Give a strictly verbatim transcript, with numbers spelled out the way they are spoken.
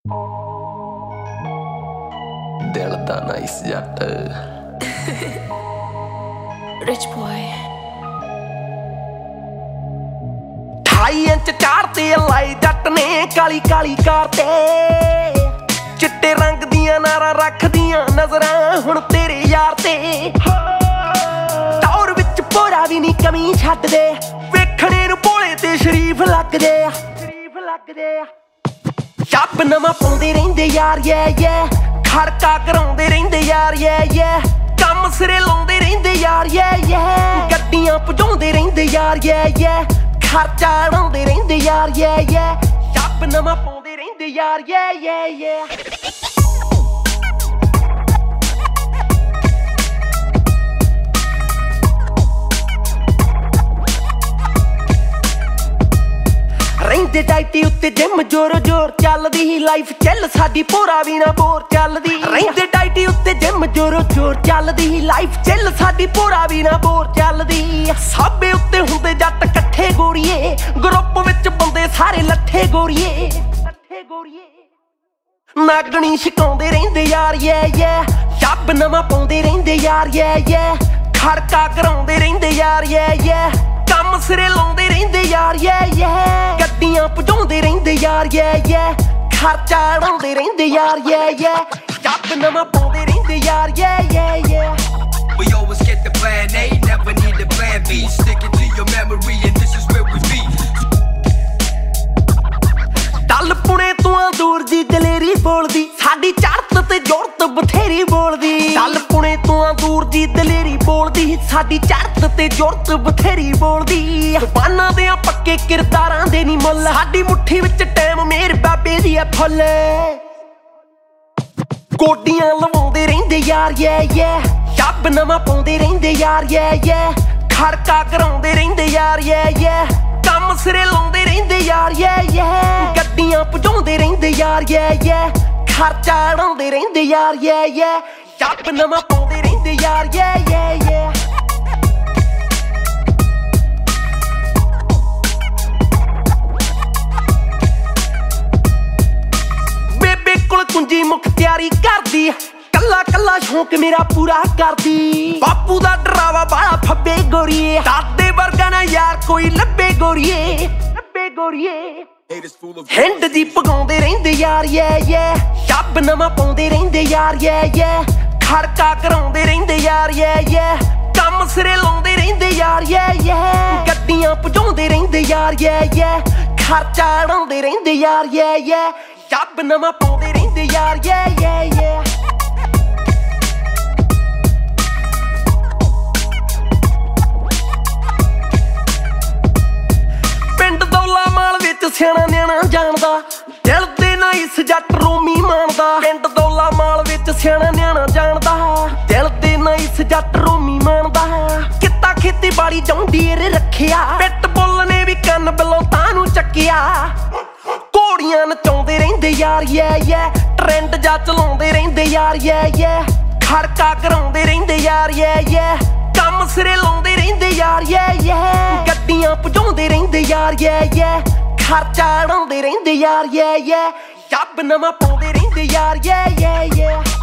ਦਿਲ ਦਾ ਨਾਈਸ ਜੱਟ Rich boy ਅਠਾਈ ਇੰਚ ਚਾੜਤੇ ਲਾਈ ਜੱਟ ਨੇ ਕਾਲੀ ਕਾਲੀ ਕਾਰ ਤੇ ਚਿੱਟੇ ਰੰਗ ਦੀਆਂ ਨਾਰਾਂ ਰੱਖਦੀਆਂ ਨਜ਼ਰਾਂ ਹੁਣ ਤੇਰੇ ਯਾਰ ਤੇ ਟੌਰ ਵਿੱਚ ਪੋਰਾ ਵੀ ਨਹੀਂ ਕਮੀ ਛੱਡਦੇ ਵੇਖਣੇ ਨੂੰ ਭੋਲੇ ਤੇ ਸ਼ਰੀਫ ਲੱਗਦੇ ਆ ਸ਼ਰੀਫ ਲੱਗਦੇ ਆ ਸ਼ੱਬ ਨਵਾਂ ਪਾਉਂਦੇ ਰਹਿੰਦੇ ਯਾਰ ਯੇ ਯੇ ਖੜਕਾ ਕਰਾਉਂਦੇ ਰਹਿੰਦੇ ਯਾਰ ਯੇ ਯੇ ਕੰਮ ਸਿਰੇ ਲਾਉਂਦੇ ਰਹਿੰਦੇ ਯਾਰ ਯੇ ਯੇ ਗੱਡੀਆਂ ਭਜਾਉਂਦੇ ਰਹਿੰਦੇ ਯਾਰ ਯੇ ਯੇ ਖਰਚਾ ਉਡਾਉਂਦੇ ਰਹਿੰਦੇ ਯਾਰ ਯੇ ਯੇ ਸ਼ੱਬ ਨਵਾਂ ਪਾਉਂਦੇ ਰਹਿੰਦੇ ਯਾਰ ਯੇ ਯੇ ਯੇ ਰਹਿੰਦੇ ਡਾਈਟੀ ਉੱਤੇ ਜਿਮ ਜੋਰ ਜੋਰ ਚੱਲਦੀ ਹੀ ਲਾਈਫ ਚੱਲ ਸਾਡੀ ਪੂਰਾ ਵੀ ਨਾ ਬੋਰ ਚੱਲਦੀ ਰਹਿੰਦੇ ਡਾਈਟੀ ਉੱਤੇ ਜਿਮ ਜੋਰ ਜੋਰ ਚੱਲਦੀ ਹੀ ਲਾਈਫ ਚੱਲ ਸਾਡੀ ਪੂਰਾ ਵੀ ਨਾ ਬੋਰ ਚੱਲਦੀ ਸਾਬੇ ਉੱਤੇ ਹੁੰਦੇ ਜੱਟ ਇਕੱਠੇ ਗੋਰੀਏ ਗਰੁੱਪ ਵਿੱਚ ਬੰਦੇ ਸਾਰੇ ਲੱਠੇ ਗੋਰੀਏ ਲੱਠੇ ਗੋਰੀਏ ਨਾਗਣੀ ਛਕਾਉਂਦੇ ਰਹਿੰਦੇ ਯਾਰ ਯੇ ਯੇ ਸ਼ੱਬ ਨਵਾਂ ਪਾਉਂਦੇ ਰਹਿੰਦੇ ਯਾਰ ਯੇ ਯੇ ਖੜਕਾ ਕਰਾਉਂਦੇ ਰਹਿੰਦੇ ਯਾਰ ਯੇ ਯੇ ਕੰਮ ਸਿਰੇ ਲਾਉਂਦੇ ਰਹਿੰਦੇ ਯਾਰ ਯੇ ਯੇ ਗੱਡੀਆਂ ਭਜਾਉਂਦੇ ਰਹਿੰਦੇ ਯਾਰ ਯੇ ਯੇ ਖਰਚਾ ਉਡਾਉਂਦੇ ਰਹਿੰਦੇ ਯਾਰ ਯੇ ਯੇ ਸ਼ੱਬ ਨਵਾਂ ਪਾਉਂਦੇ ਰਹਿੰਦੇ ਯਾਰ ਯੇ ਯੇ ਯੇ We always get the plan A, never need the plan B. Sticking to your memory and this is where we be. ਟੱਲ Pune ਤੋਂ ਦੂਰ ਦੀ ਦਲੇਰੀ ਬੋਲਦੀ ਸਾਡੀ ਚੜ੍ਹਤ ਤੇ ਜੁਰਤ ਬਥੇਰੀ ਬੋਲਦੀ ਟੱਲ ਪੁਣੇ ਤੋਂ ਦੂਰ ਦੀ ਦਲੇਰੀ ਬੋਲਦੀ ਸਾਡੀ ਚੜ੍ਹਤ ਤੇ ਜੁਰਤ ਬਥੇਰੀ ਬੋਲਦੀ ਜ਼ਬਾਨਾਂ ਦੇ ਪੱਕੇ ਕਿਰਦਾਰਾਂ ਦੇ ਨੀ ਮੁੱਲ ਸਾਡੀ ਮੁੱਠੀ ਵਿੱਚ ਟਾਈਮ ਮੇਰ ਬਾਬੇ ਦੀ ਆ ਫੁੱਲ ਗੋਡੀਆਂ ਲਵਾਉਂਦੇ ਰਹਿੰਦੇ ਯਾਰ ਯੇ ਯੇ ਸ਼ੱਬ ਨਵਾਂ ਪਾਉਂਦੇ ਰਹਿੰਦੇ ਯਾਰ ਯੇ ਯੇ ਖੜਕਾ ਕਰਾਉਂਦੇ ਰਹਿੰਦੇ ਯਾਰ ਯੇ ਯੇ ਕੰਮ ਸਿਰੇ ਲਾਉਂਦੇ ਰਹਿੰਦੇ ਯਾਰ ਯੇ ਯੇ ਗੱਡੀਆਂ ਭਜਾਉਂਦੇ ਰਹਿੰਦੇ ਯਾਰ ਯੇ ਯੇ ਖਰਚਾ ਉਡਾਉਂਦੇ ਰਹਿੰਦੇ ਯਾਰ ਯੇ ਯੇ ਸ਼ੱਬ ਨਵਾਂ ਪਾਉਂਦੇ ਰਹਿੰਦੇ ਯਾਰ ਯੇ ਯੇ ਯੇ ਬੇਬੇ ਕੋਲ ਕੁੰਜੀ ਮੁੱਖ ਤਿਆਰੀ ਕਰਦੀ ਕੱਲਾ ਕੱਲਾ ਸ਼ੌਂਕ ਮੇਰਾ ਪੂਰਾ ਕਰਦੀ ਬਾਪੂ ਦਾ ਡਰਾਵਾ ਬਾਲਾ ਫੱਬੇ ਗੋਰੀਏ ਦਾਦੇ ਵਰਗਾ ਨਾ ਯਾਰ ਕੋਈ ਲੱਭੇ ਗੋਰੀਏ ਲੱਭੇ ਗੋਰੀਏ ਹਿੰਡ ਦੀ ਪਗਾਉਂਦੇ ਰਹਿੰਦੇ ਯਾਰ ਯੇ ਯੇ ਸ਼ੱਬ ਨਵਾਂ ਪਾਉਂਦੇ ਰਹਿੰਦੇ ਯਾਰ ਯੇ ਯੇ ਖੜਕਾ ਕਰਾਉਂਦੇ ਰਹਿੰਦੇ ਯਾਰ ਯੇ ਯੇ ਕੰਮ ਸਿਰੇ ਲਾਉਂਦੇ ਰਹਿੰਦੇ ਯਾਰ ਯੇ ਯੇ ਗੱਡੀਆਂ ਭਜਾਉਂਦੇ ਰਹਿੰਦੇ ਯਾਰ ਯੇ ਯੇ ਖਰਚਾ ਉਡਾਉਂਦੇ ਰਹਿੰਦੇ ਯਾਰ ਯੇ ਯੇ ਸ਼ੱਬ ਨਵਾਂ ਪਾਉਂਦੇ ਰਹਿੰਦੇ ਯਾਰ ਯੇ ਯੇ ਯੇ ਸਿਆਣਾ ਨਿਆਣਾ ਜਾਣਦਾ ਦਿਲ ਦੇ ਨਾ ਇਸ ਜੱਟ ਰੋਮੀ ਮਾਣਦਾ ਪਿੰਡ ਦੌਲਾ ਮਾਲ ਵਿੱਚ ਸਿਆਣਾ ਨਿਆਣਾ ਜਾਣਦਾ ਦਿਲ ਦੇ ਨਾ ਇਸ ਜੱਟ ਰੋਮੀ ਮਾਣਦਾ ਕਿੱਤਾ ਖੇਤੀਬਾੜੀ ਜੌਂਡੀਰ ਰੱਖਿਆ ਪਿੱਟ ਬੁੱਲ ਨੇ ਵੀ ਕੰਨ ਬਿਲੋਂ ਤਾਂ ਨੂੰ ਚੱਕਿਆ ਘੋੜੀਆਂ ਨਚਾਉਂਦੇ ਰਹਿੰਦੇ ਯਾਰ ਯੇ ਯੇ ਟ੍ਰੈਂਡ ਜਾ ਚਲਾਉਂਦੇ ਰਹਿੰਦੇ ਯਾਰ ਯੇ ਯੇ ਖੜਕਾ ਕਰਾਉਂਦੇ ਰਹਿੰਦੇ ਯਾਰ ਯੇ ਯੇ ਕੰਮ ਸਿਰੇ ਲਾਉਂਦੇ ਰਹਿੰਦੇ ਯਾਰ ਯੇ ਯੇ ਗੱਡੀਆਂ ਭਜਾਉਂਦੇ ਰਹਿੰਦੇ ਯਾਰ ਯੇ ਯੇ ਖਰਚਾ ਉਡਾਉਂਦੇ ਰਹਿੰਦੇ ਯਾਰ ਯੇ ਯੇ ਸ਼ੱਬ ਨਵਾਂ ਪਾਉਂਦੇ ਰਹਿੰਦੇ ਯਾਰ ਯੇ ਯੇ ਯੇ